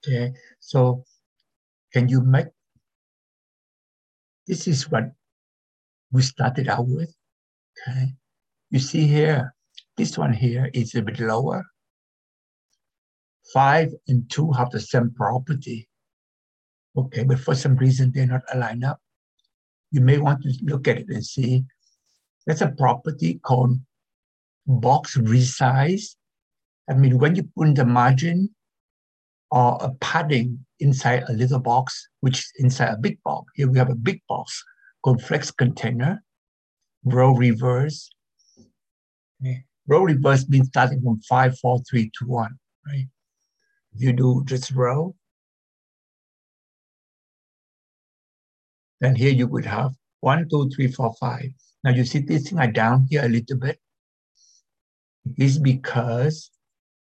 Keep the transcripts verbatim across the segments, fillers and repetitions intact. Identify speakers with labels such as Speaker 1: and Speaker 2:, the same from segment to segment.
Speaker 1: Okay, so can you make, this is what we started out with, okay? You see here, this one here is a bit lower. Five and two have the same property. Okay, but for some reason they're not aligned up. You may want to look at it and see, there's a property called box resize. I mean, when you put in the margin or a padding inside a little box, which is inside a big box. Here we have a big box called flex container, row reverse. Okay. Row reverse means starting from five, four, three, two, one, right? If you do just row, then here you would have one, two, three, four, five. Now you see this thing are down here a little bit. It is because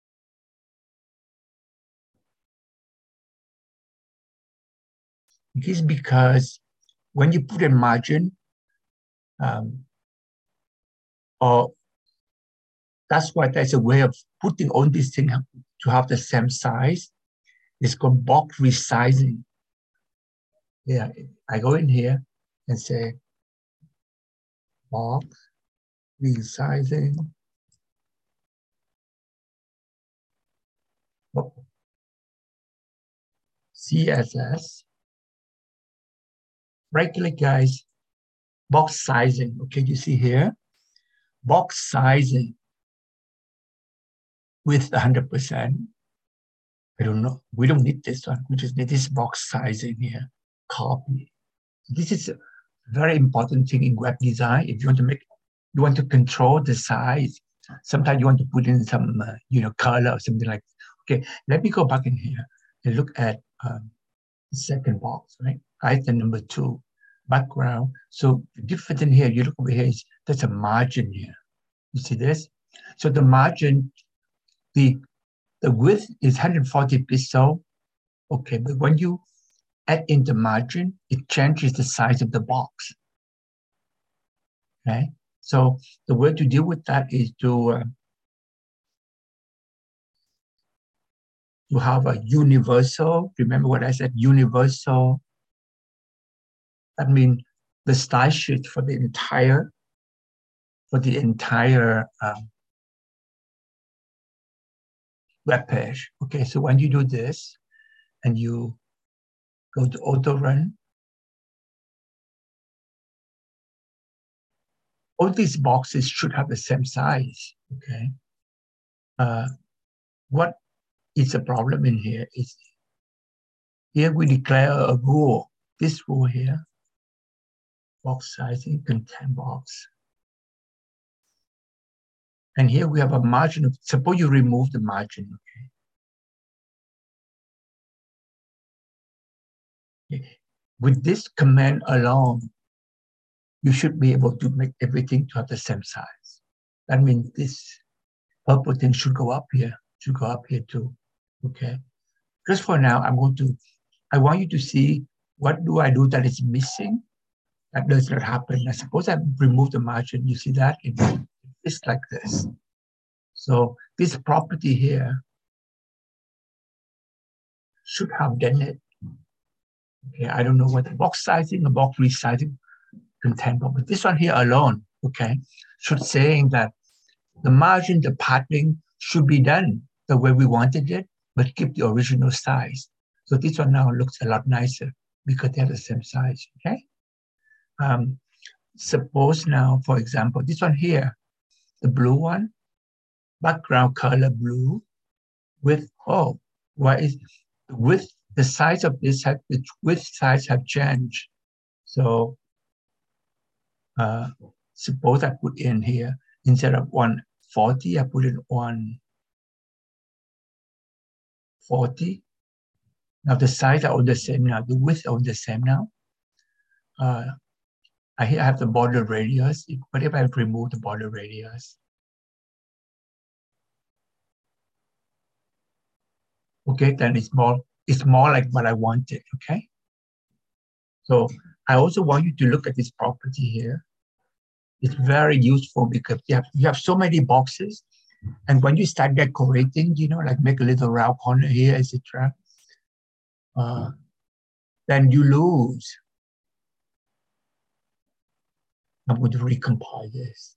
Speaker 1: it is because when you put a margin, um, or that's why there's a way of putting all these things to have the same size. It's called box resizing. Yeah, I go in here and say box resizing. Oh. C S S. Right click, guys. Box sizing. Okay, you see here? Box sizing with one hundred percent. I don't know. We don't need this one. We just need this box sizing here. Copy. This is a very important thing in web design. If you want to make, you want to control the size. Sometimes you want to put in some, uh, you know, color or something like that. Okay, let me go back in here and look at um, the second box, right? Item number two, background. So the difference in here, you look over here, is there's a margin here. You see this? So the margin, the, the width is one hundred forty pixels. Okay, but when you add in the margin, it changes the size of the box. Okay, so the way to deal with that is to uh, to have a universal. Remember what I said? Universal. That means the style sheet for the entire for the entire um, web page. Okay, so when you do this and you go to auto run, all these boxes should have the same size. Okay, uh, what is the problem in here is here we declare a rule. This rule here, box sizing, content box. And here we have a margin of, suppose you remove the margin, okay? Okay. With this command alone, you should be able to make everything to have the same size. That means this purple thing should go up here, should go up here too, okay? Just for now, I'm going to, I want you to see what do I do that is missing. That does not happen. I suppose I remove the margin. You see that? It's like this. So this property here should have done it. Okay, I don't know what the box sizing or box resizing content, but this one here alone, okay, should saying that the margin, the padding should be done the way we wanted it, but keep the original size. So this one now looks a lot nicer because they have the same size, okay? Um, suppose now, for example, this one here, the blue one, background color blue with, oh, why is with the size of this, have, the width size have changed. So uh, suppose I put in here, instead of one forty, I put in one forty. Now the size are all the same now, the width are all the same now. Uh, I here have the border radius. What if I remove the border radius? Okay, then it's more, it's more like what I wanted, okay? So I also want you to look at this property here. It's very useful because you have, you have so many boxes. And when you start decorating, you know, like make a little round corner here, et cetera, uh, then you lose. I'm going to recompile this.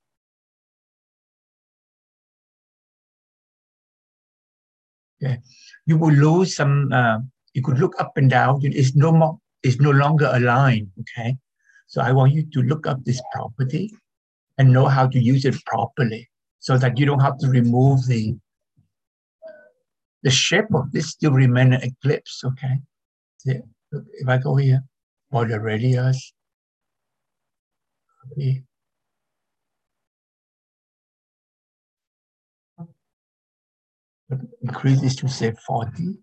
Speaker 1: Okay, you will lose some. Uh, you could look up and down. It's no more. It's no longer a line. Okay, so I want you to look up this property and know how to use it properly, so that you don't have to remove the the shape of this still remain an ellipse. Okay, yeah. Look, if I go here, or the radius. Okay. Increase this to say forty.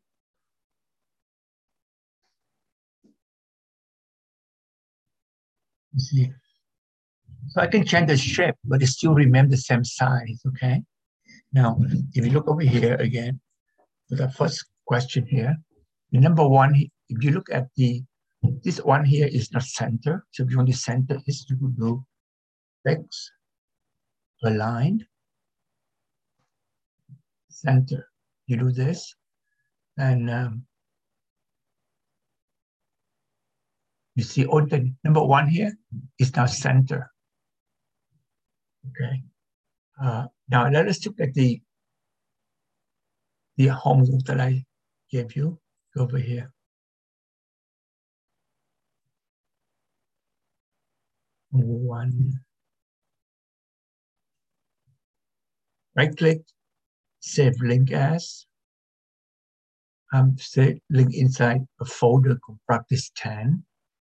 Speaker 1: You see, so I can change the shape, but it still remains the same size. Okay. Now, if you look over here again, to the first question here, the number one, if you look at the, this one here is not center. So if you want to center this, you will do X aligned, center. You do this, and um, you see all the number one here is now center. Okay. Uh, now let us look at the the homework that I gave you over here. One. Right click, save link as. Um, save link inside a folder called practice ten.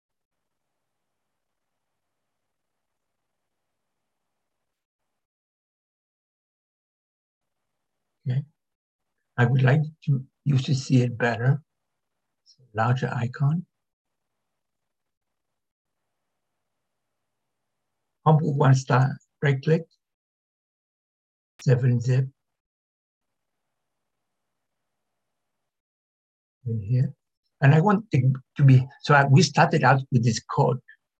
Speaker 1: Okay. I would like to you to see it better. So larger icon. Homework one star, right click, seven zip. In here. And I want it to be, so I, we started out with this code.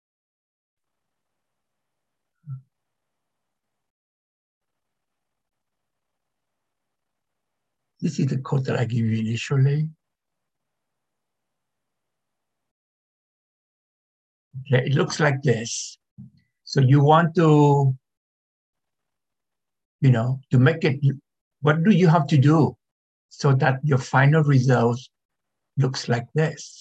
Speaker 1: This is the code that I gave you initially. Okay, it looks like this. So you want to, you know, to make it, what do you have to do so that your final result looks like this?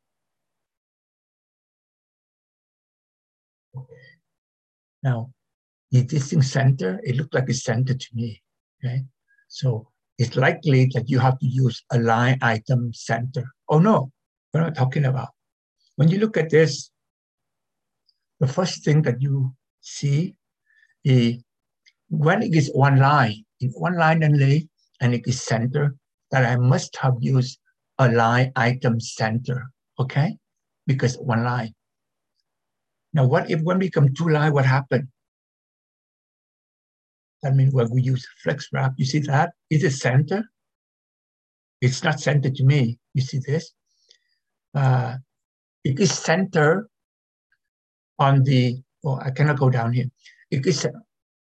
Speaker 1: Okay. Now, is this in center? It looks like it's center to me, okay? So it's likely that you have to use align item center. Oh no, we're not talking about. When you look at this, the first thing that you see is when it is one line, in one line only, and it is center, that I must have used align item center, okay? Because one line. Now, what if when we come two line, what happened? That means when we use flex wrap, you see that? Is it center? It's not center to me. You see this? Uh, it is center on the, oh, I cannot go down here. It is, can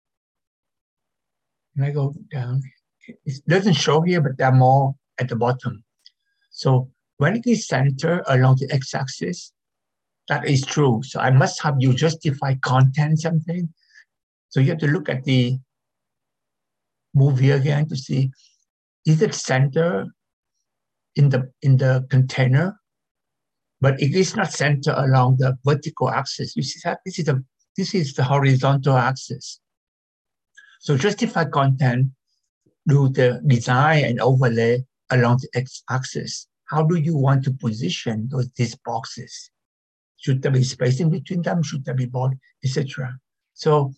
Speaker 1: I go down? It doesn't show here, but they're more at the bottom. So when it is center along the x-axis, that is true. So I must have you justify content something. So you have to look at the movie again to see, is it center in the in the container? But it is not center along the vertical axis. You see that? This is the this is the horizontal axis. So justify content, do the design and overlay along the x-axis. How do you want to position those these boxes? Should there be spacing between them? Should there be board, et cetera? So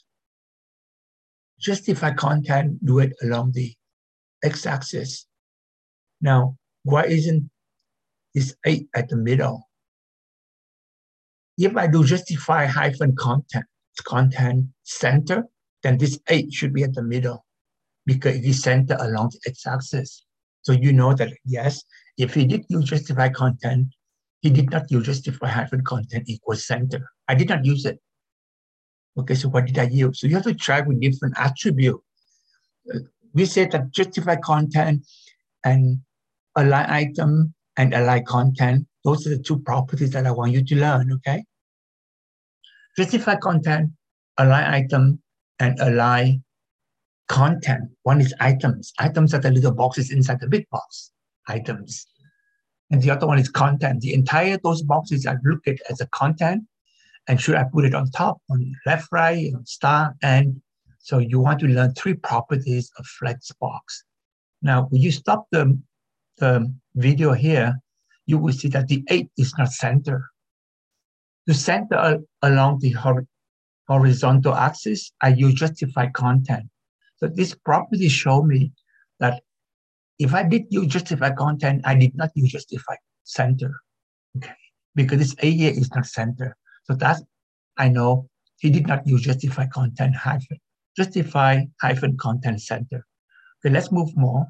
Speaker 1: justify content, do it along the x-axis. Now, why isn't this eight at the middle? If I do justify hyphen content, content center, then this eight should be at the middle because it is centered along the x-axis. So you know that, yes, if he did use justify content, he did not use justify hyphen content equals center. I did not use it. Okay, so what did I use? So you have to try with different attributes. Uh, we said that justify content and align item and align content. Those are the two properties that I want you to learn, okay? Justify content, align item, and align content. One is items. Items are the little boxes inside the big box, items. And the other one is content. The entire those boxes I look at as a content, and should I put it on top, on left, right, star, and so you want to learn three properties of Flexbox. Now, when you stop the, the video here, you will see that the eight is not center. To center along the horizontal axis, I use justify content. So this property show me that if I did use justify content, I did not use justify center, okay? Because this A here is not center. So that's, I know he did not use justify content hyphen, justify hyphen content center. Okay, let's move more.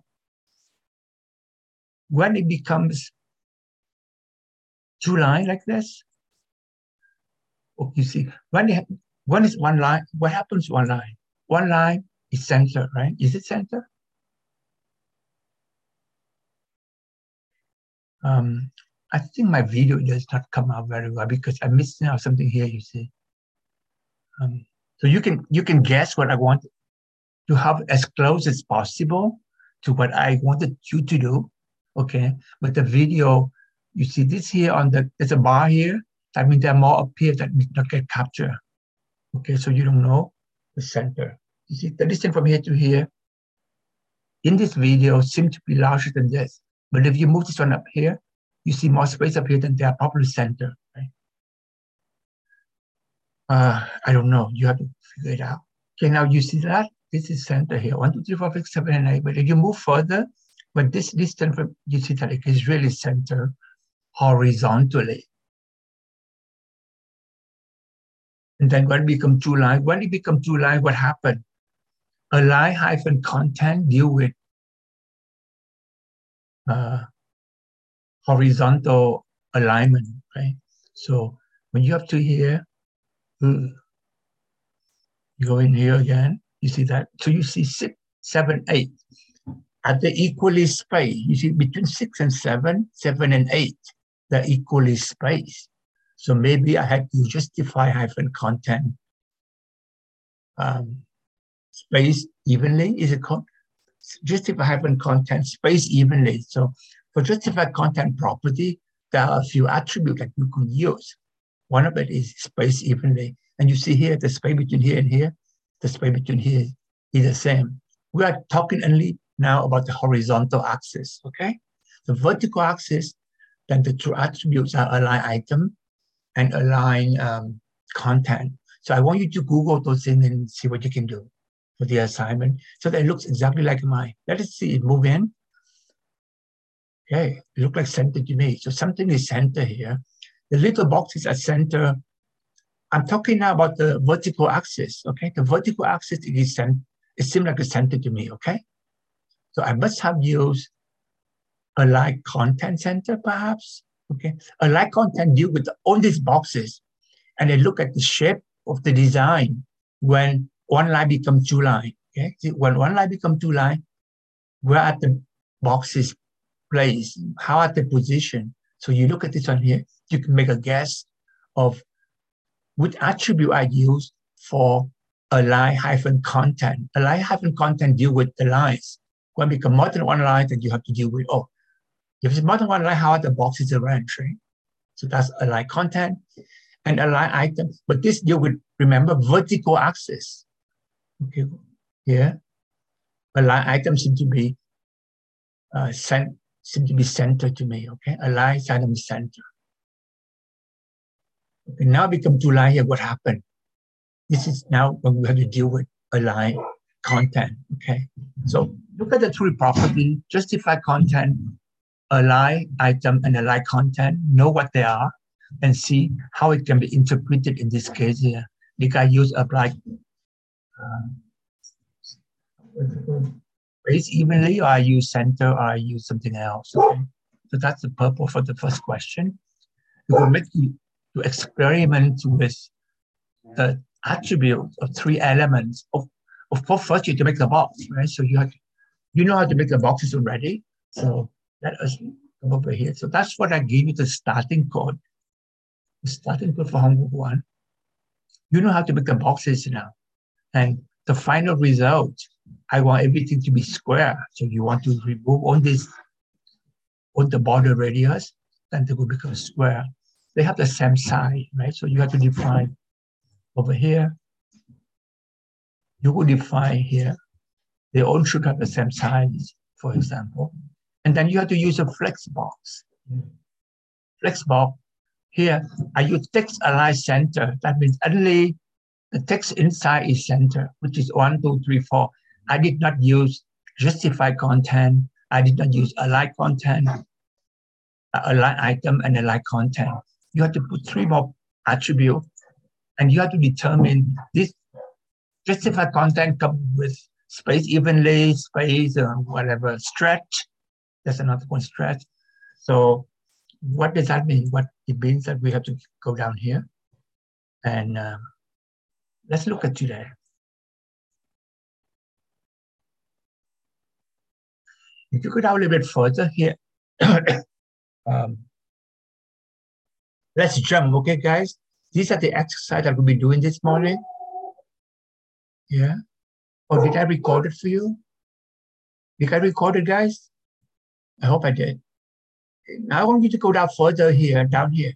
Speaker 1: When it becomes two lines like this, oh, you see, when, it, when it's one line, what happens to one line? One line is center, right? Is it center? Um, I think my video does not come out very well because I missed out something here, you see. Um, so you can you can guess what I want to have as close as possible to what I wanted you to do, okay? But the video, you see this here on the, there's a bar here. That means there are more up here that did not get captured, okay? So you don't know the center. You see the distance from here to here in this video seems to be larger than this. But if you move this one up here, you see more space up here than they are probably center, right? Uh, I don't know. You have to figure it out. Okay, now you see that? This is center here. One, two, three, four, six, seven, and eight. But if you move further, but this distance, from, you see that it is really center horizontally. And then when it becomes two lines, when it becomes two lines, what happened? Align hyphen content deal with uh, horizontal alignment, right? So when you have two here, you go in here again, you see that. So you see six, seven, eight. At the equally spaced, you see between six and seven, seven and eight, they're equally spaced. So maybe I had to justify hyphen content um, space evenly, is it called? Justify hyphen content space evenly. So for justify content property, there are a few attributes that you can use. One of it is space evenly. And you see here, the space between here and here, the space between here is the same. We are talking only now about the horizontal axis, okay? The vertical axis, then the two attributes are align item and align um, content. So I want you to Google those things and see what you can do for the assignment. So that it looks exactly like mine. Let us see it move in. Okay, it looks like center to me. So something is center here. The little boxes are center. I'm talking now about the vertical axis, okay? The vertical axis is center. It seems like a center to me, okay? So I must have used align content center, perhaps, okay? Align content deal with all these boxes, and they look at the shape of the design when one line becomes two line, okay? See, when one line becomes two line, where are the boxes placed? How are they positioned? So you look at this one here, you can make a guess of which attribute I use for align hyphen content. Align hyphen content deal with the lines. When it becomes more than one line, then you have to deal with, oh, if it's more than one line, how are the boxes arranged, right? So that's align content and align item. But this deal with, remember, vertical axis. Okay, here, align items seem to be uh, cent seem to be center to me, okay? Align item center. Okay, now become two line here, what happened? This is now when we have to deal with align content, okay? So look at the three properties, justify content, align item, and align content, know what they are, and see how it can be interpreted in this case here. Did I use apply uh, space evenly, or I use center, or I use something else, okay? So that's the purpose for the first question. We will make you to experiment with the attribute of three elements. Of, of course, first you have to make the box, right? So you have to, you know how to make the boxes already. So let us come over here. So that's what I gave you the starting code. The starting code for homework one. You know how to make the boxes now. And the final result, I want everything to be square. So you want to remove all this, all the border radius, then they will become square. They have the same size, right? So you have to define over here. You will define here. They all should have the same size, for example. And then you have to use a flex box. Flex box. Here, I use text align center. That means only the text inside is center, which is one, two, three, four. I did not use justify content. I did not use align content, align item, and align content. You have to put three more attributes, and you have to determine this justify content comes with space evenly, space, uh, whatever, stretch. That's another one, stretch. So what does that mean? What it means that we have to go down here and um, let's look at today. If you go down a little bit further here, um, let's jump, okay, guys? These are the exercises that we'll be doing this morning. Yeah. Or did I record it for you? Did I record it, guys? I hope I did. Now I want you to go down further here, down here.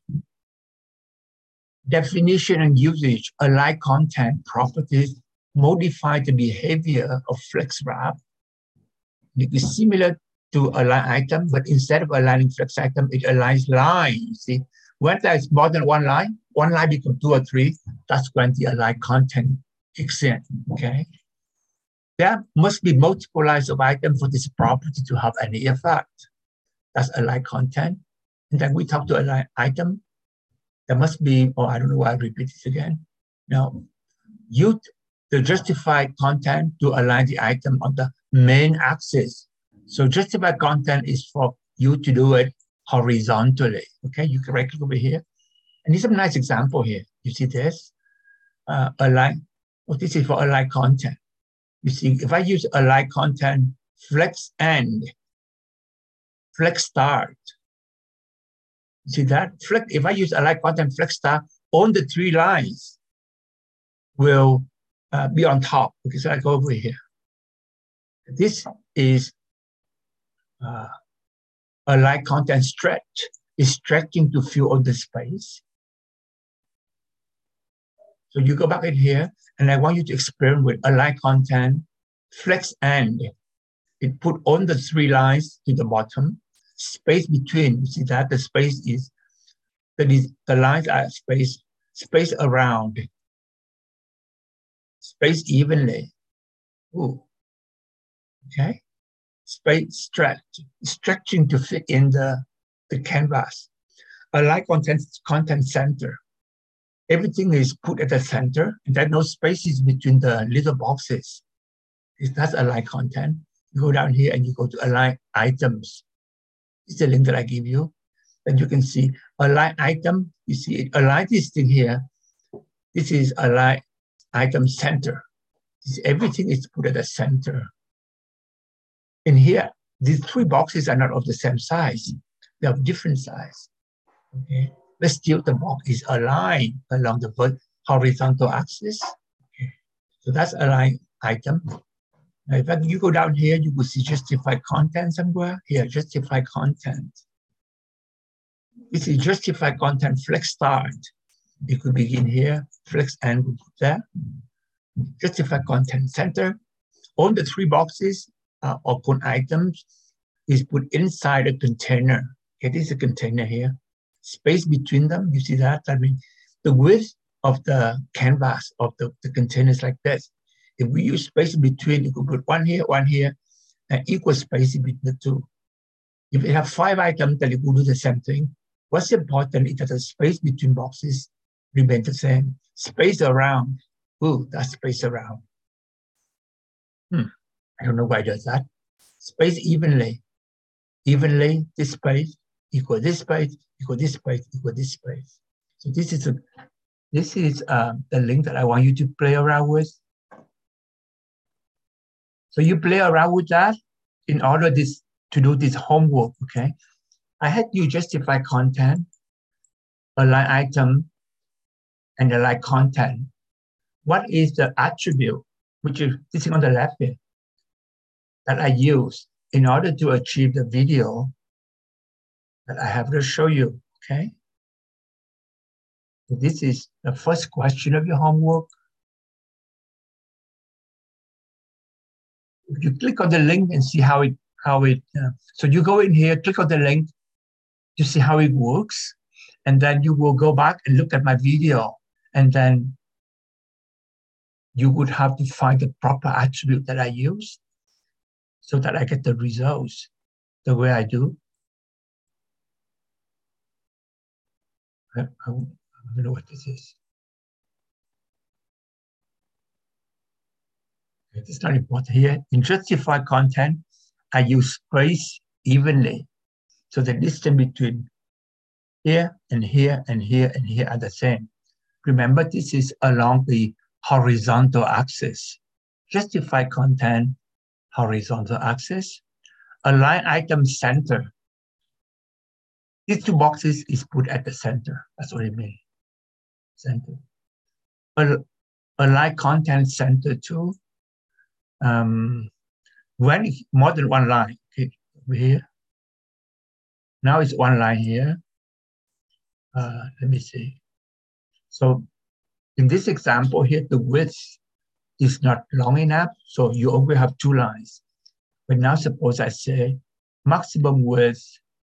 Speaker 1: Definition and usage, align content, properties, modify the behavior of FlexWrap. It is similar to align item, but instead of aligning flex item, it aligns line. You see, when there's more than one line, one line becomes two or three, that's when the align content kicks in, okay? There must be multiple lines of item for this property to have any effect. That's align content. And then we talk to align item. There must be, or oh, I don't know why I repeat this again. Now, use the justified content to align the item on the main axis. So justified content is for you to do it horizontally. Okay, you can right click over here. And this is a nice example here. You see this? Uh, align. Oh, this is for align content. You see, if I use align content, flex end, flex start. See that? Flex, if I use align content flex start, all the three lines will uh, be on top. Okay, so I go over here. This is uh, align content stretch. It's stretching to fill all the space. So you go back in here, and I want you to experiment with align content, flex end. It put on the three lines to the bottom. Space between, you see that the space is, that is the lines are space, space around, space evenly. Ooh. Okay. Space stretch, stretching to fit in the, the canvas. Align content, content center. Everything is put at the center, and there are no spaces between the little boxes. That's align content. You go down here and you go to align items. It's the link that I give you. Then you can see align item. You see it align this thing here. This is align item center. This, everything is put at the center. In here, these three boxes are not of the same size. They have different size. Okay. But still the box is aligned along the horizontal axis. Okay. So that's align item. Now, if you go down here, you will see justify content somewhere. Here, justify content. This is justify content flex start. You could begin here, flex end there. Justify content center. All the three boxes uh, or items is put inside a container. Okay, this is a container here. Space between them, you see that? I mean, the width of the canvas of the, the container is like this. If we use space between, you could put one here, one here, and equal space between the two. If you have five items, then you could do the same thing. What's important is that the space between boxes remain the same. Space around, ooh, that's space around. Hmm, I don't know why it does that. Space evenly, evenly, this space equal this space, equal this space, equal this space. So this is a, this is um, the link that I want you to play around with. So you play around with that in order this, to do this homework, okay? I had you justify content, align item, and align content. What is the attribute, which is sitting on the left here, that I use in order to achieve the video that I have to show you, okay? So this is the first question of your homework. If you click on the link and see how it, how it, uh, so you go in here, click on the link to see how it works, and then you will go back and look at my video, and then you would have to find the proper attribute that I use so that I get the results the way I do. I, I, I don't know what this is. It's not important here. In justify content, I use space evenly. So the distance between here and here and here and here are the same. Remember, this is along the horizontal axis. Justify content, horizontal axis. Align item center. These two boxes is put at the center. That's what it means. Center. Al align content center too. Um, when more than one line, okay, over here. Now it's one line here. Uh, let me see. So in this example here, the width is not long enough, so you only have two lines. But now suppose I say maximum width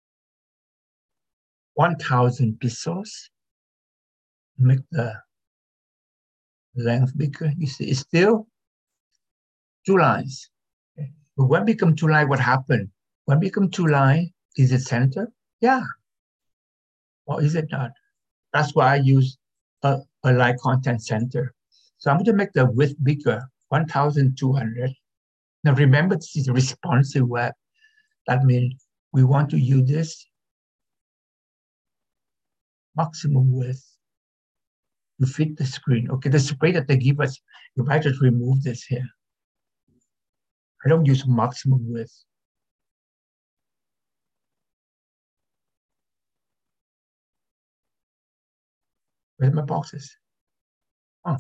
Speaker 1: one thousand pixels. Make the length bigger. You see, it's still two lines. Okay. But when become two lines, what happened? When become two lines, is it center? Yeah. Or is it not? That's why I use a, a line content center. So I'm going to make the width bigger, one thousand two hundred. Now remember, this is a responsive web. That means we want to use this maximum width to fit the screen. Okay, the space that they give us, if I just remove this here, I don't use maximum width. Where's my boxes? Oh.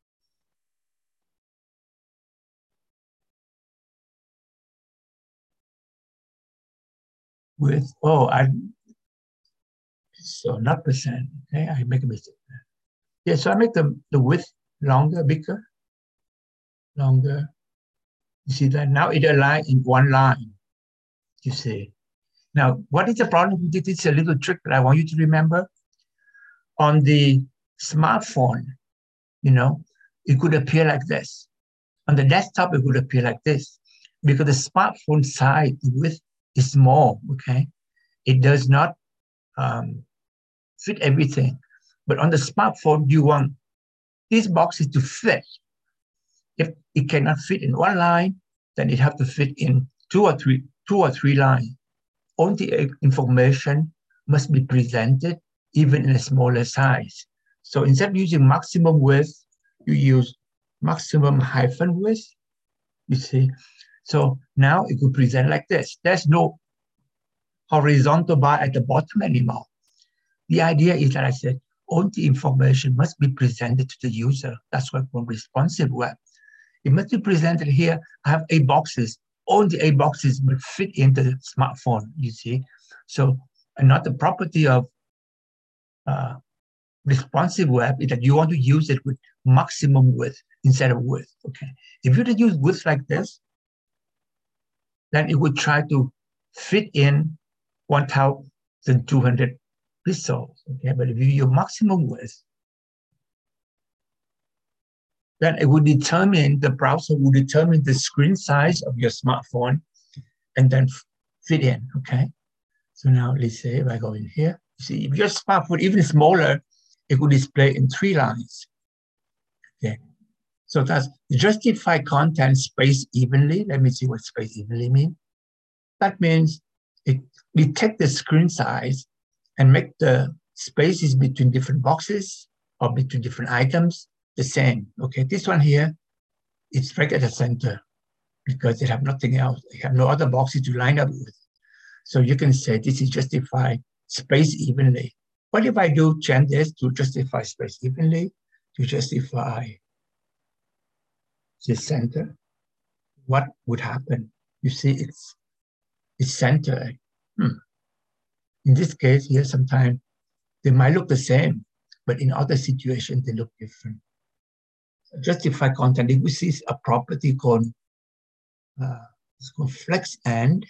Speaker 1: Width, oh, I, so not percent, okay, I make a mistake there. Yeah, so I make the, the width longer, bigger, longer. You see that? Now it aligns in one line, you see. Now, what is the problem? This is a little trick that I want you to remember. On the smartphone, you know, it could appear like this. On the desktop, it would appear like this. Because the smartphone side width is small, okay? It does not um, fit everything. But on the smartphone, you want these boxes to fit. If it cannot fit in one line, then it have to fit in two or three, two or three lines. All the information must be presented even in a smaller size. So instead of using maximum width, you use maximum hyphen width, you see. So now it could present like this. There's no horizontal bar at the bottom anymore. The idea is that I said, all the information must be presented to the user. That's why we responsive web. It must be presented here. I have eight boxes. All the eight boxes will fit into the smartphone, you see. So another property of uh, responsive web is that you want to use it with maximum width instead of width, okay? If you use width like this, then it would try to fit in one thousand two hundred pixels, okay? But if you use maximum width, then it would determine, the browser will determine the screen size of your smartphone and then fit in, okay? So now let's say if I go in here, see, if your smartphone even smaller, it will display in three lines, okay? So that's justify content spaced evenly. Let me see what spaced evenly means. That means it detect the screen size and make the spaces between different boxes or between different items the same, okay? This one here, it's right at the center because they have nothing else. They have no other boxes to line up with. So you can say this is justify space evenly. What if I do change this to justify space evenly, to justify the center? What would happen? You see, it's it's centered. Hmm. In this case here, sometimes they might look the same, but in other situations, they look different. Justify content, if we see a property called, uh, it's called flex end,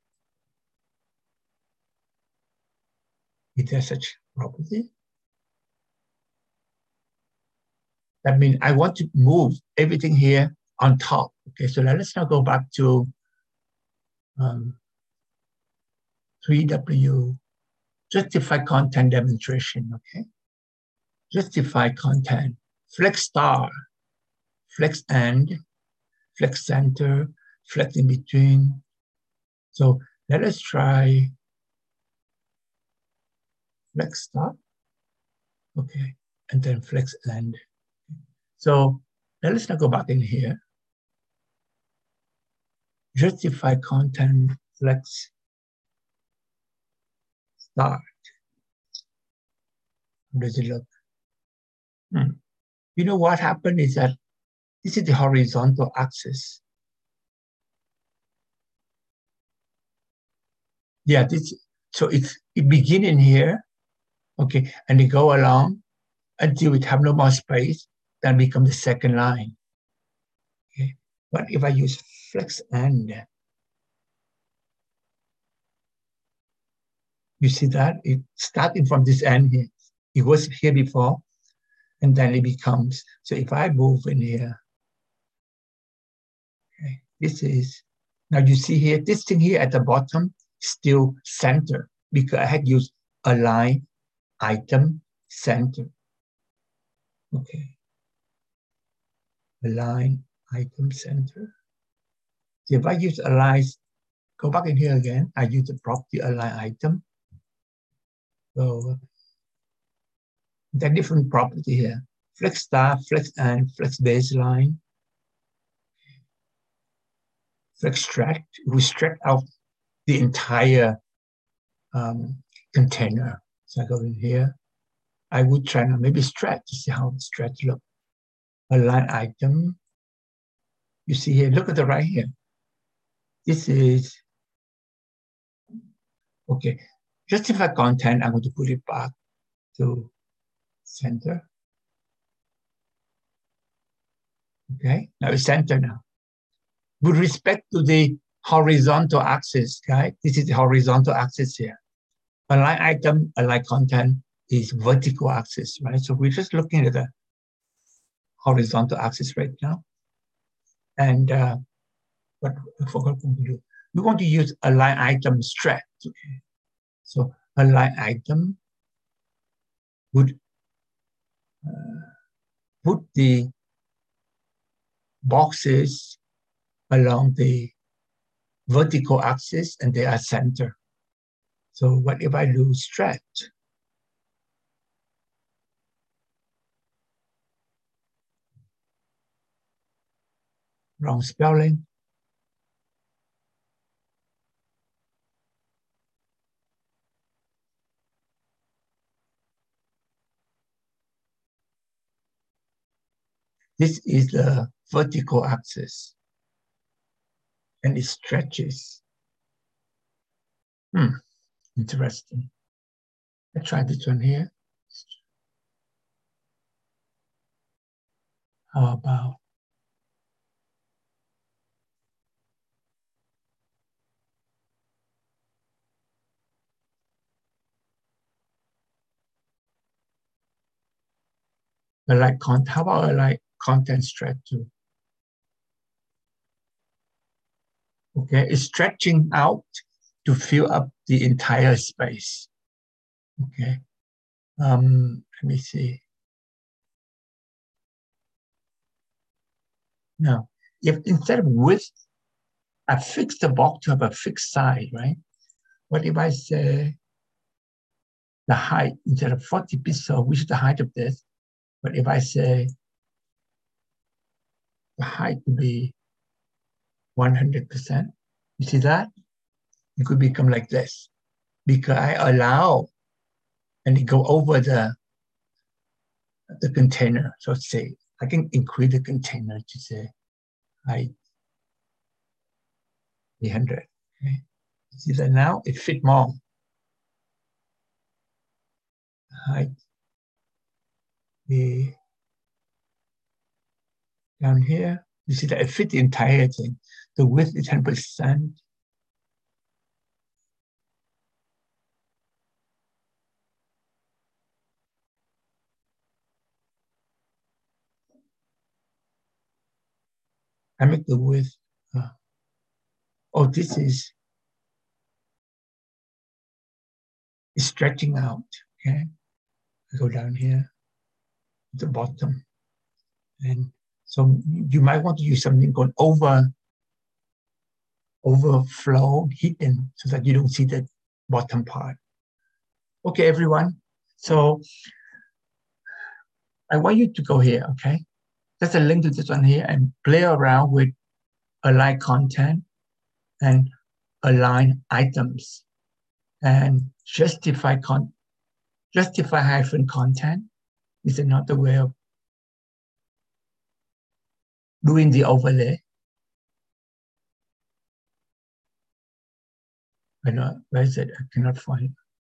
Speaker 1: is there such property? That means I want to move everything here on top. Okay, so let's now go back to um, three W, justify content demonstration, okay? Justify content, flex star, flex end, flex center, flex in between. So let us try flex start, okay, and then flex end. So let us now go back in here. Justify content, flex start. How does it look? Hmm. You know what happened is that this is the horizontal axis. Yeah, this, so it's it begin in here, okay, and it go along until it have no more space, then become the second line. Okay, but if I use flex end, you see that it starting from this end here, it was here before, and then it becomes. So if I move in here, okay, this is now you see here this thing here at the bottom still center because I had used align item center. Okay, align item center. So if I use align, go back in here again, I use the property align item. So the different property here, flex star, flex end, flex baseline, flex stretch, we stretch out the entire um, container. So I go in here, I would try to maybe stretch to see how the stretch look. Align item, you see here, look at the right here. This is, okay, justify content, I'm going to put it back to center. Okay, now it's center now. With respect to the horizontal axis, right? This is the horizontal axis here. Align item, align content is vertical axis, right? So we're just looking at the horizontal axis right now. And uh, what I forgot what to do. We want to use align item stretch. Okay. So align item would uh, put the boxes along the vertical axis and they are center. So what if I do stretch? Wrong spelling. This is the vertical axis and it stretches. Hmm, interesting. Let's try this one here. How about I like content? How about I like content stretch too? Okay, it's stretching out to fill up the entire space. Okay, um, let me see. Now, if instead of width, I fix the box to have a fixed side, right? What if I say the height instead of forty pixels, which is the height of this? But if I say the height to be one hundred percent, you see that? it could become like this. Because I allow, and it go over the, the container. So say, I can increase the container to say height three hundred. Okay. See that now it fit more. Height the down here, you see that it fit the entire thing. The width is ten percent. I make the width. Uh, oh, this is it's stretching out. Okay, I go down here at the bottom, and so you might want to use something called over overflow hidden so that you don't see the bottom part. Okay, everyone. So I want you to go here. Okay, there's a link to this one here and play around with align content and align items and justify con justify hyphen content is another way of doing the overlay. I know, where is it? I cannot find it.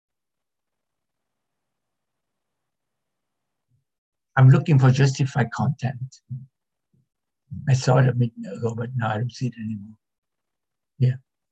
Speaker 1: I'm looking for justify content. I saw it a minute ago, but now I don't see it anymore. Yeah.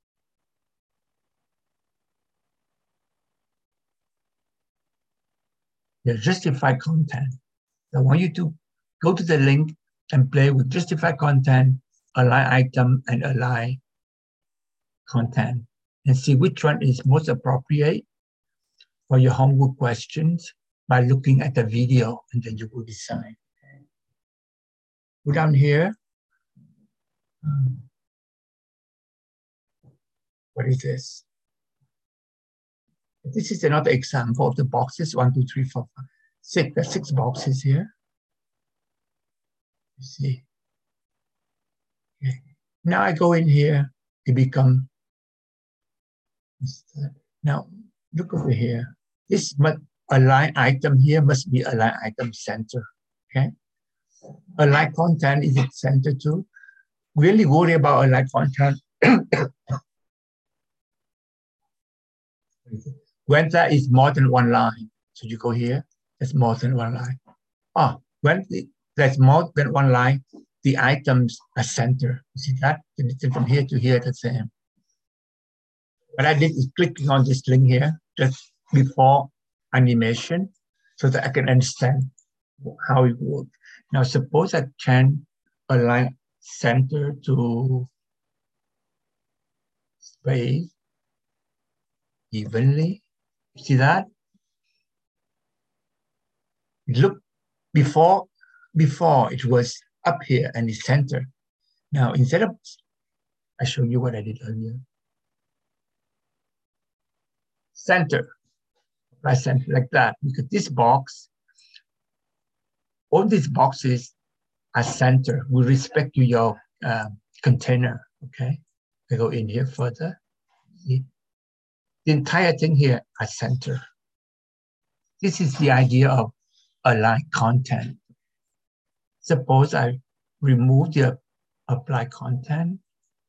Speaker 1: Yeah, justify content. I want you to go to the link and play with justify content, align item, and align content, and see which one is most appropriate for your homework questions by looking at the video, and then you will decide. Okay. Go down here. Um, what is this? This is another example of the boxes, one, two, three, four, five, six. There's six boxes here. You see. Okay. Now I go in here, it become, now look over here. This must, align item here must be align item center, okay? Align content, is it center too? Really worry about align content. When there is more than one line, so you go here, there's more than one line. Oh, when the, there's more than one line, the items are center. You see that? The distance from here to here, the same. What I did is clicking on this link here just before animation so that I can understand how it works. Now, suppose I can align center to space evenly. See that? Look, before, before it was up here and it's center. Now, instead of, I show you what I did earlier. Center, right center, like that. Because this box, all these boxes are center with respect to your uh, container, okay? I go in here further. See? The entire thing here are center. This is the idea of align content. Suppose I remove the apply content.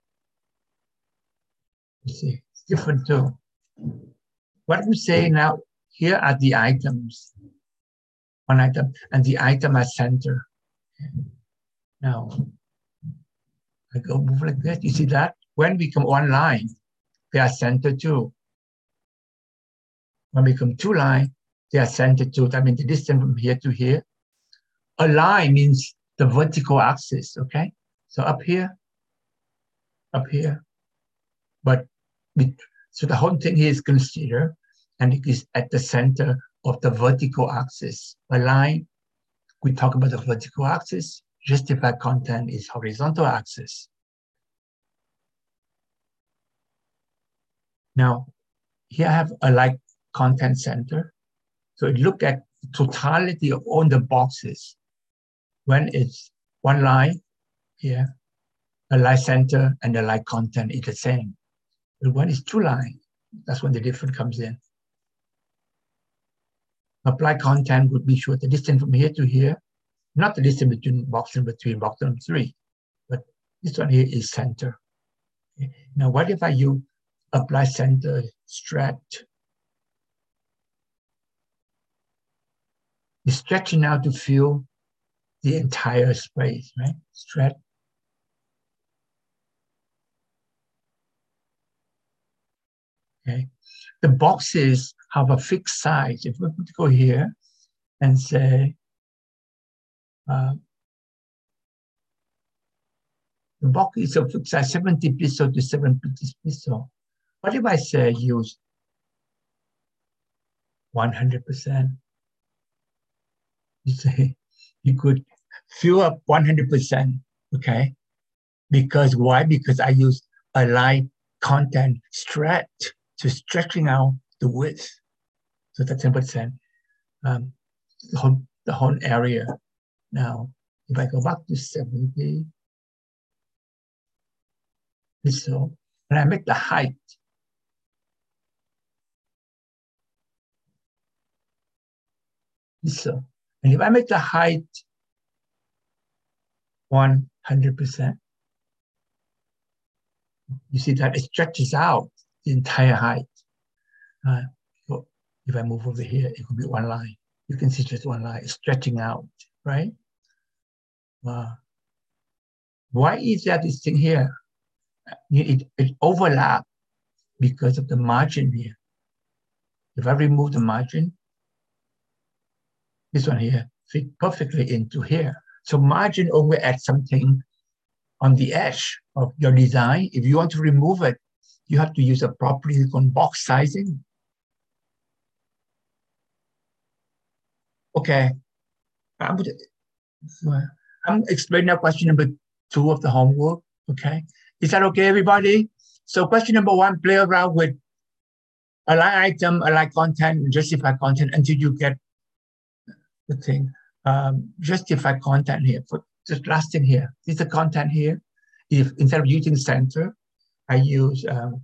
Speaker 1: You see, it's different too. What we say now, here are the items, one item, and the item are center. Okay. Now, I go move like that. You see that? When we come one line, they are center too. When we come two line, they are center too. That means the distance from here to here. A line means the vertical axis, okay? So up here, up here. But we, so the whole thing here is considered, and it is at the center of the vertical axis. A line, we talk about the vertical axis. Justify content is horizontal axis. Now, here I have a like content center. So it look at the totality of all the boxes. When it's one line here, a line center and the line content is the same. But one is two lines. That's when the difference comes in. Apply content would be sure the distance from here to here, not the distance between box number three and box number three, but this one here is center. Okay. Now, what if I use apply center stretch? It's stretching out to fill the entire space, right? Stretch. Okay. The boxes have a fixed size. If we go here and say, uh, the box is of fixed size seventy pixels to seventy pixels. What if I say use one hundred percent? You say you could fill up one hundred percent, okay? Because why? Because I use align content stretch, so stretching out the width. So that's ten percent. Um, the whole the whole area. Now, if I go back to seventy, so and I make the height so, and if I make the height one hundred percent, you see that it stretches out the entire height. Uh, so if I move over here, it could be one line. You can see just one line, it's stretching out, right? Uh, why is that this thing here? It, it overlaps because of the margin here. If I remove the margin, this one here fit perfectly into here. So margin only adds something on the edge of your design. If you want to remove it, you have to use a property called box sizing. Okay, I'm, I'm explaining now question number two of the homework, okay? Is that okay, everybody? So question number one, play around with align item, align content, and justify content until you get the thing. Um, justify content here. For just last thing here, this is the content here. If instead of using center, I use um,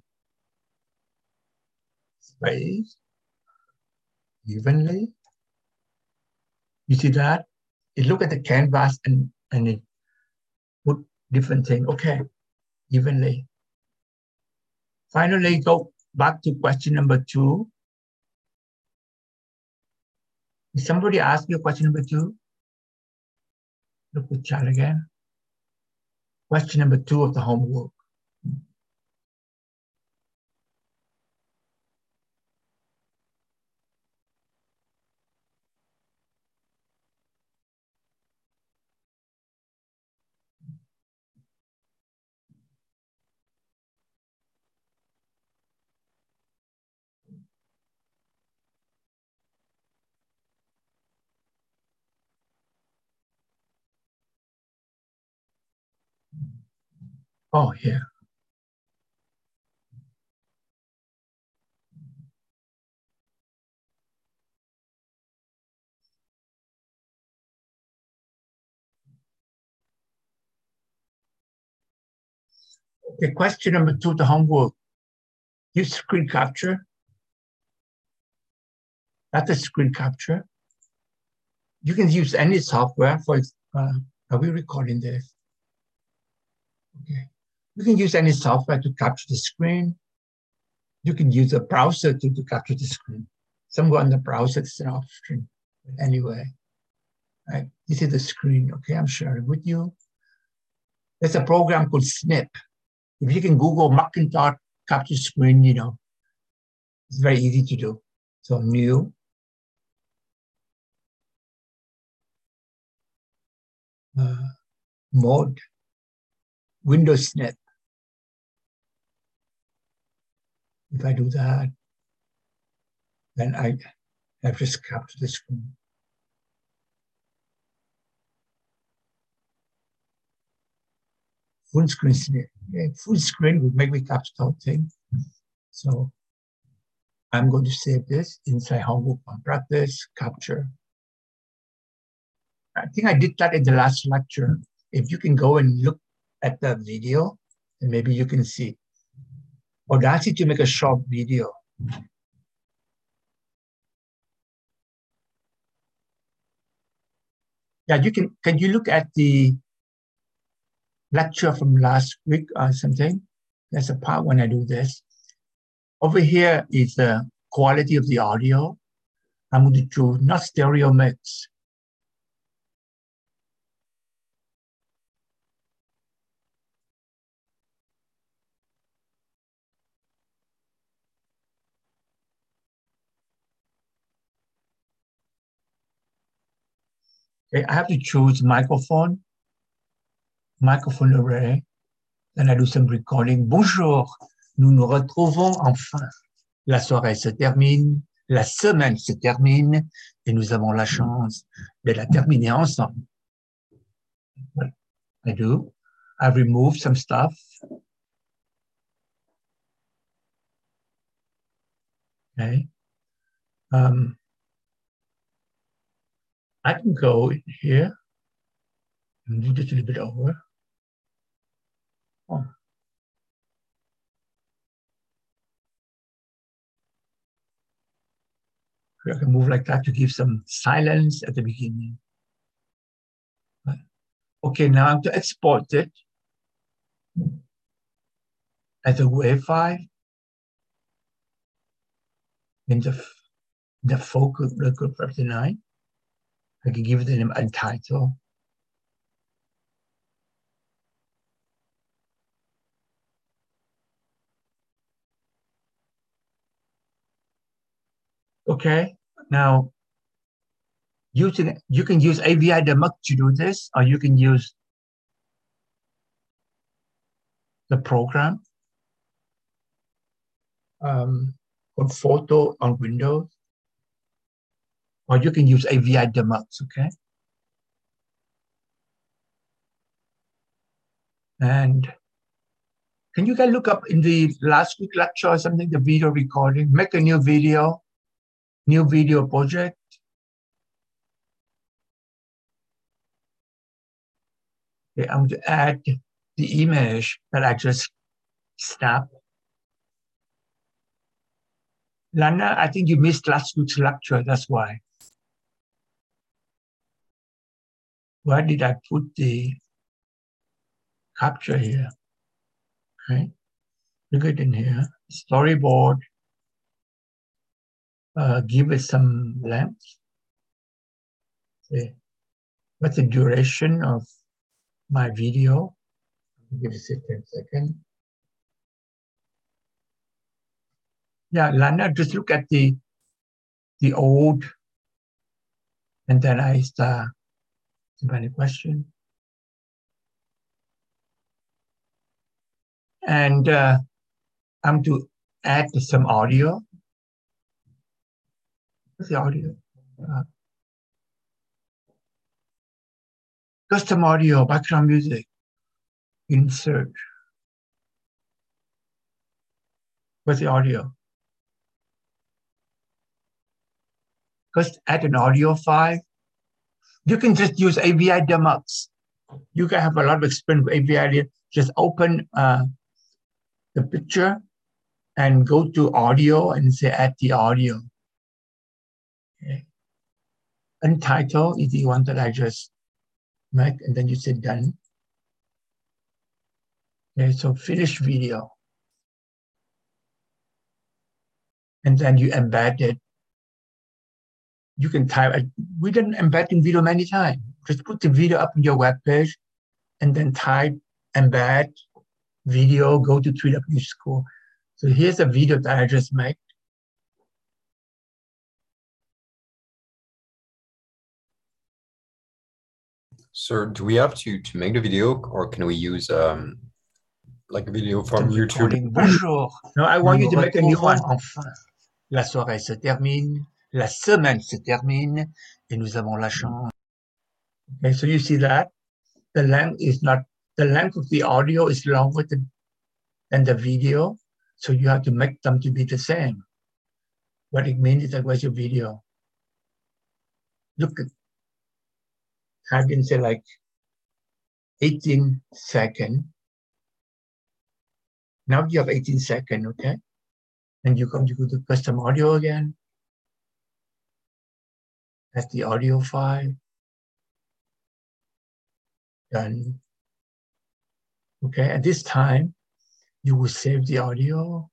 Speaker 1: space evenly. You see that? It look at the canvas and, and it put different thing. Okay, evenly. Finally, go back to question number two. Did somebody ask you question number two? Look at the chat again. Question number two of the homework. Oh, here. Okay, question number two, the homework. Use screen capture. That's a screen capture. You can use any software for, uh, are we recording this? Okay. You can use any software to capture the screen. You can use a browser to, to capture the screen. Somewhere on the browser, it's an option. But anyway, right, this is the screen. Okay, I'm sharing with you. There's a program called Snip. If you can Google Macintosh capture screen, you know, it's very easy to do. So new. Uh, mode, Windows Snip. If I do that, then I have just captured the screen. Full screen snip. Okay. Full screen would make me capture the whole thing. So I'm going to save this inside homework on practice, capture. I think I did that in the last lecture. If you can go and look at the video, and maybe you can see. Audacity to make a short video. Yeah, you can, can you look at the lecture from last week or something? There's a part when I do this. Over here is the quality of the audio. I'm going to choose not stereo mix. Okay, I have to choose microphone, microphone array. Then I do some recording. Bonjour, nous nous retrouvons enfin. La soirée se termine, la semaine se termine, et nous avons la chance de la terminer ensemble. What I do, I remove some stuff. Okay. Um, I can go in here and move it a little bit over. Oh. I can move like that to give some silence at the beginning. Okay, now I have to export it as a WAV file in the, the Focal Local fifty-nine. I can give it a name and title. Okay, now using you can use A V I debug to do this, or you can use the program um, on Photo on Windows, or you can use A V I debug. Okay, and can you guys look up in the last week lecture or something, the video recording, make a new video, new video project. Okay, I'm going to add the image that I just snapped. Lana, I think you missed last week's lecture, that's why. Where did I put the capture here? Okay, look it in here, storyboard, uh, give it some length. Okay. What's the duration of my video? Give it a ten seconds. Yeah, Lana, just look at the the old, and then I start. Any question? And uh, I'm to add some audio. What's the audio? Uh, custom audio, background music. Insert. What's the audio? Just add an audio file. You can just use A V I demos. You can have a lot of experience with A V I. Just open uh, the picture and go to audio and say add the audio. Okay. Untitled is the one that I just make, and then you say done. Okay, so finish video. And then you embed it. You can type, we didn't embed in video many times. Just put the video up on your web page and then type embed video, go to three W School. So here's a video that I just made.
Speaker 2: Sir, do we have to, to make the video, or can we use um, like a video from YouTube?
Speaker 1: Bonjour. No, I want you to make a new one. Enfin, la soirée se termine, la semaine se termine, et nous avons la chance. Okay, so you see that? The length is not, the length of the audio is longer than, than the video. So you have to make them to be the same. What it means is that where's your video? Look at, I can say like eighteen seconds. Now you have eighteen seconds, okay? And you come to go to custom audio again. That's the audio file. Done. Okay, at this time, you will save the audio.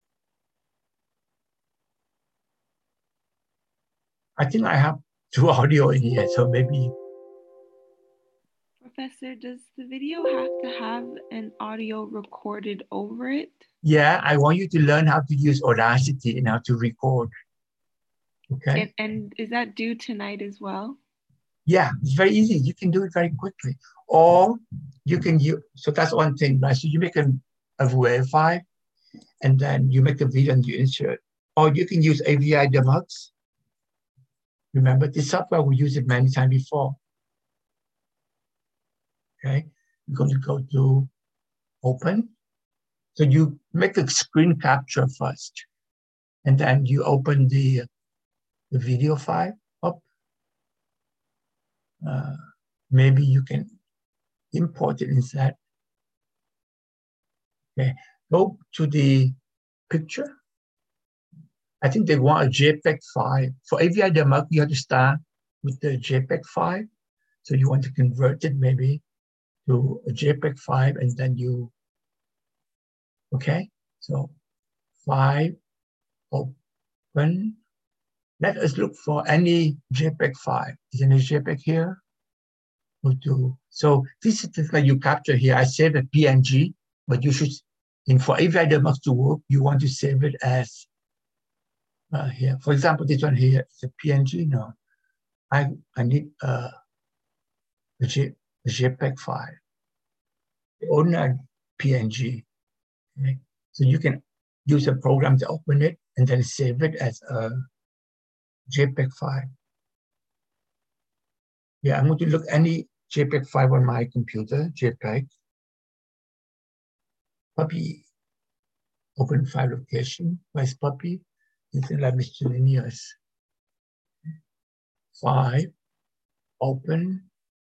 Speaker 1: I think I have two audio in here, so maybe.
Speaker 3: Professor, does the video have to have an audio recorded over it?
Speaker 1: Yeah, I want you to learn how to use Audacity and how to record. Okay.
Speaker 3: And, and is that due tonight as well?
Speaker 1: Yeah, it's very easy. You can do it very quickly. Or you can use, so that's one thing, right? So you make a, a WAV file and then you make a video and you insert. Or you can use A V I Deluxe. Remember, this software, we used it many times before. Okay, you're going to go to open. So you make a screen capture first, and then you open the, the video file up. Uh, maybe you can import it inside. Okay, go to the picture. I think they want a JPEG file. For A V I Demo, you have to start with the JPEG file. So you want to convert it maybe to a JPEG file, and then you, okay? So file, open. Let us look for any JPEG file. Is any JPEG here? Go to, so this is the thing you capture here. I save a P N G, but you should, in for A V I Demo to work, you want to save it as uh, here. For example, this one here is a P N G. No, I, I need uh, a, J, a JPEG file. Only a P N G. Okay? So you can use a program to open it and then save it as a JPEG file. Yeah, I'm going to look any JPEG file on my computer, JPEG. Puppy, open file location. Where's Puppy? It's like miscellaneous. File, open.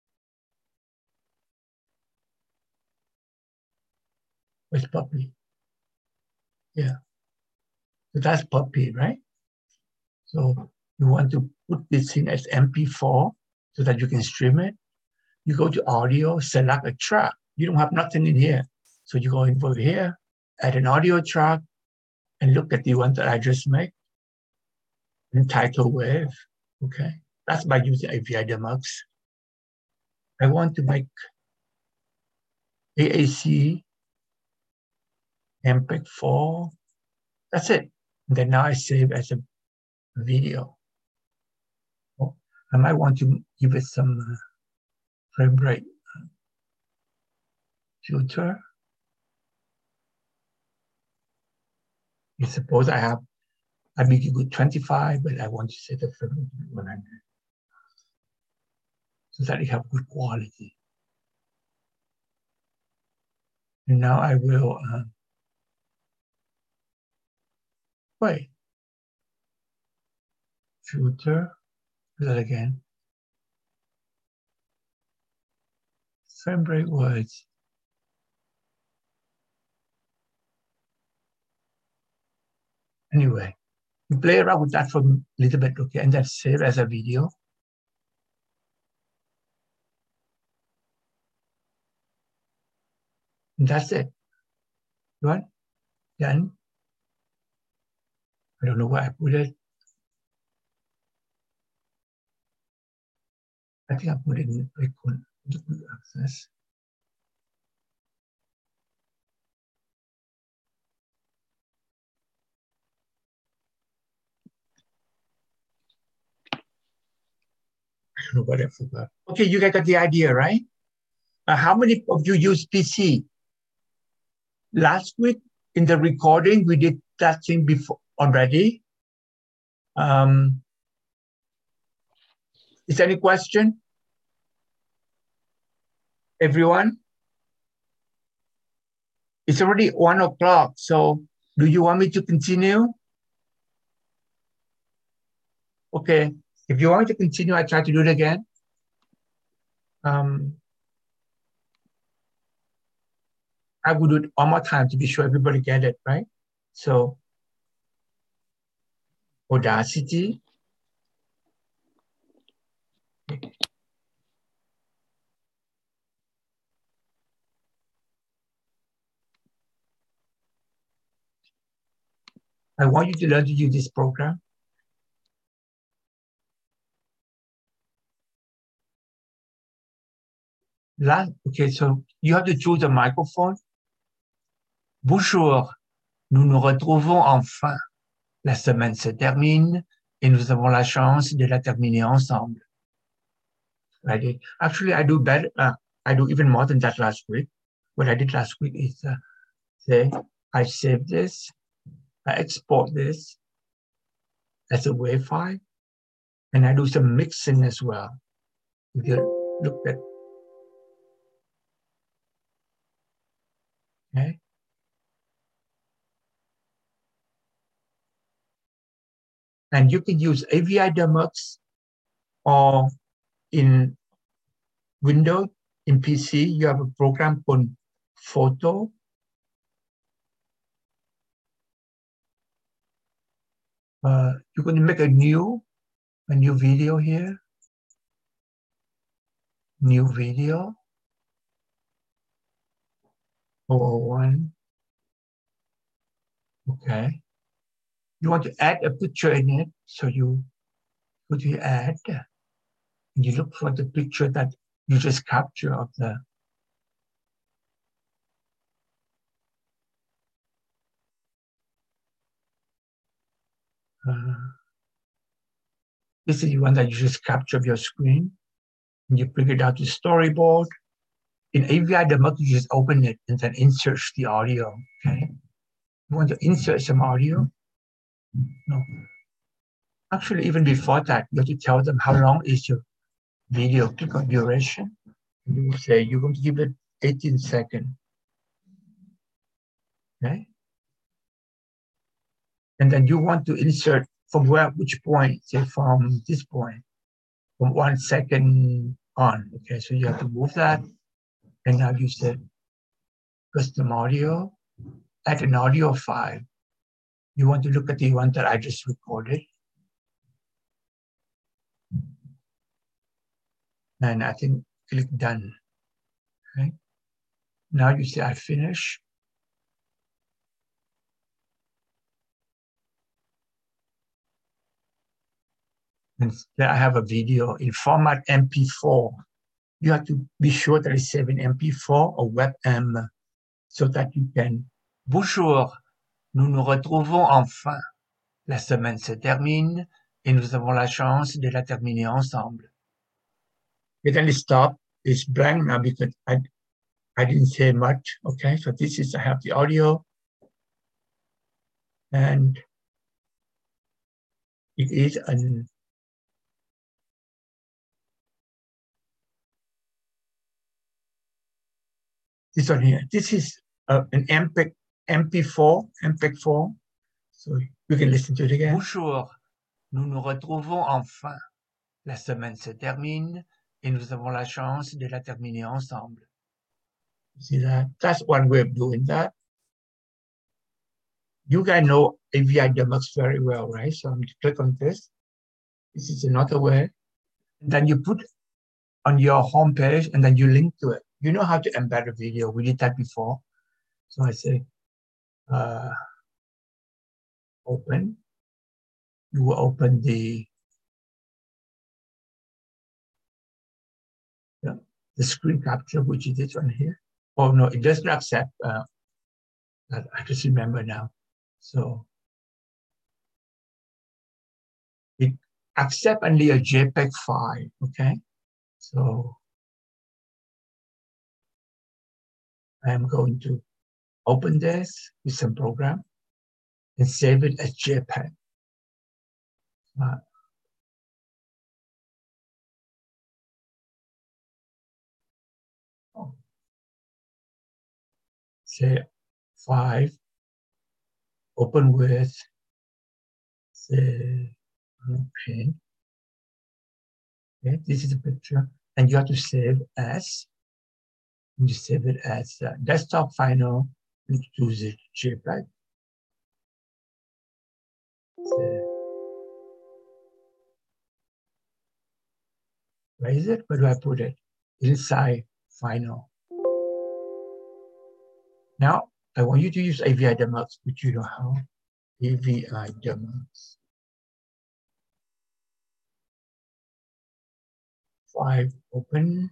Speaker 1: Where's Puppy? Yeah. So that's Puppy, right? So you want to put this in as M P four so that you can stream it. You go to audio, select a track. You don't have nothing in here. So you go in over here, add an audio track, and look at the one that I just made. And title wave, okay? That's by using A V I Deluxe. I want to make A A C M P E G four. That's it. And then now I save as a video. Oh, I might want to give it some uh, frame rate filter. You suppose I have, I make it with twenty-five, but I want to set the frame rate to one hundred. So that you have good quality. And now I will, uh, wait. Filter, do that again. Frame rate was anyway. You play around with that for a little bit, okay, and then save as a video. And that's it. Right? Then I don't know where I put it. I think I put it in the quick access. I don't know what I forgot. Okay, you guys got the idea, right? Uh, how many of you use P C? Last week in the recording, we did that thing before already. Um, is there any question? Everyone? It's already one o'clock, so do you want me to continue? Okay, if you want me to continue, I try to do it again. Um, I will do it one more time to be sure everybody get it, right? So Audacity. I want you to learn to use this program. Là, okay, so you have to choose a microphone. Bonjour, nous nous retrouvons enfin. La semaine se termine et nous avons la chance de la terminer ensemble. I did. Actually, I do better. Uh, I do even more than that last week. What I did last week is uh, say, I save this, I export this as a WAV file, and I do some mixing as well. If you look at, okay. And you can use A V I Demox, or in Windows, in P C, you have a program called Photo. Uh, you're going to make a new, a new video here. New video. zero zero one. Okay. You want to add a picture in it, so you go to add, and you look for the picture that you just capture of the uh, this is the one that you just capture of your screen, and you bring it out to storyboard. In A V I Demox, you just open it and then insert the audio. Okay. You want to insert some audio? No. Actually, even before that, you have to tell them how long is your video. Click on duration. And you will say you're going to give it eighteen seconds. Okay. And then you want to insert from where, which point? Say from this point, from one second on. Okay, so you have to move that. And now you said custom audio, add an audio file. You want to look at the one that I just recorded. And I think click done. Okay. Now you say I finish. And there I have a video in format M P four. You have to be sure that it's saved in M P four or WebM so that you can. Bonjour, nous nous retrouvons enfin. La semaine se termine et nous avons la chance de la terminer ensemble. And then it stop. It's blank now because I, I didn't say much. Okay, so this is, I have the audio. And it is an this one here. This is uh, an M P M P four, M P four. So you can listen to it again. Bonjour, nous nous retrouvons enfin. La semaine se termine et nous avons la chance de la terminer ensemble. See that? That's one way of doing that. You guys know A V I Demox very well, right? So I'm going to click on this. This is another way. And then you put on your home page and then you link to it. You know how to embed a video. We did that before. So I say, uh, open. You will open the, yeah, the screen capture, which is this one here. Oh, no, it doesn't accept. Uh, I just remember now. So it accepts only a JPEG file, okay? So I'm going to open this with some program and save it as JPEG. Uh, oh. Say five, open with, say, okay. Okay, this is a picture, and you have to save as You save it as uh, desktop final. You choose it JPEG. So, where is it? Where do I put it? Inside final. Now I want you to use A V I Demux, which you know how. A V I Demux. Five, open.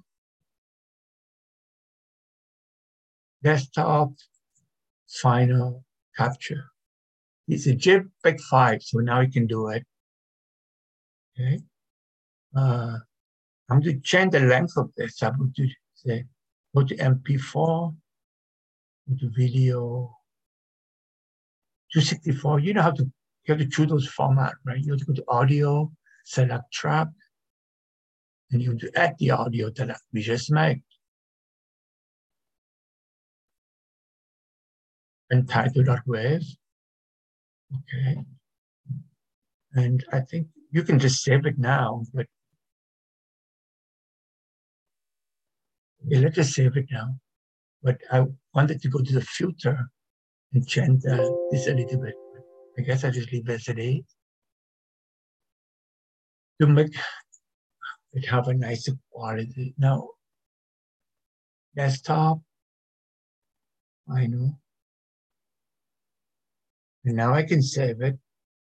Speaker 1: Desktop final capture. It's a JPEG five, so now you can do it. Okay. Uh, I'm going to change the length of this. I'm going to say, go to M P four, go to video, two sixty-four. You know how to, you have to choose those format, right? You have to go to audio, select track, and you have to add the audio that we just made. And title.wave. Okay. And I think you can just save it now, but yeah, let's just save it now. But I wanted to go to the filter and change uh, this a little bit. I guess I just leave it as it is to make it have a nicer quality. Now, desktop, I know. And now I can save it.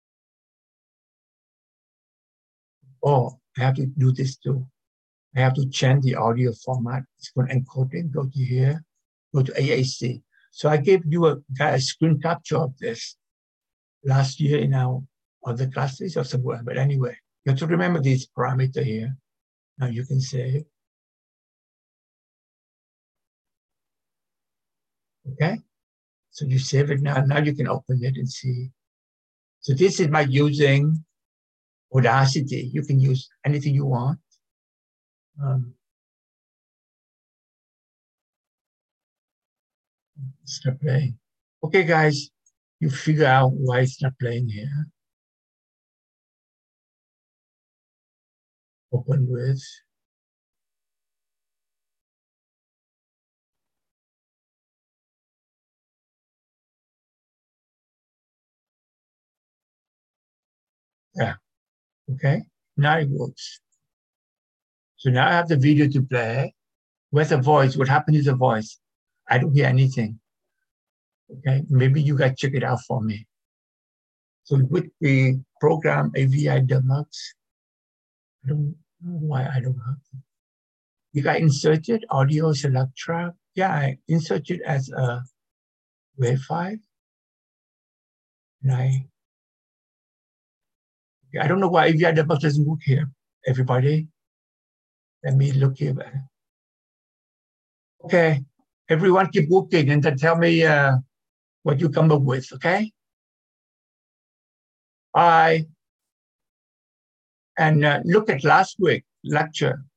Speaker 1: Oh, I have to do this too. I have to change the audio format. It's going to encode it. Go to here, go to A A C. So I gave you a, a screen capture of this last year in our other classes or somewhere. But anyway, you have to remember this parameter here. Now you can save. Okay. So you save it now. Now you can open it and see. So this is by using Audacity. You can use anything you want. Um, start playing. Okay, guys, you figure out why it's not playing here. Open with. Yeah, okay, now it works. So now I have the video to play. Where's the voice? What happened to the voice? I don't hear anything. Okay, maybe you guys check it out for me. So with the program A V I Demux, I don't know why I don't have it. You got inserted audio select track. Yeah, I inserted as a wave five. And I, I don't know why A V I Demux doesn't work here. Everybody, let me look here. Okay, everyone keep working and then tell me uh, what you come up with, okay? Bye. And uh, look at last week lecture.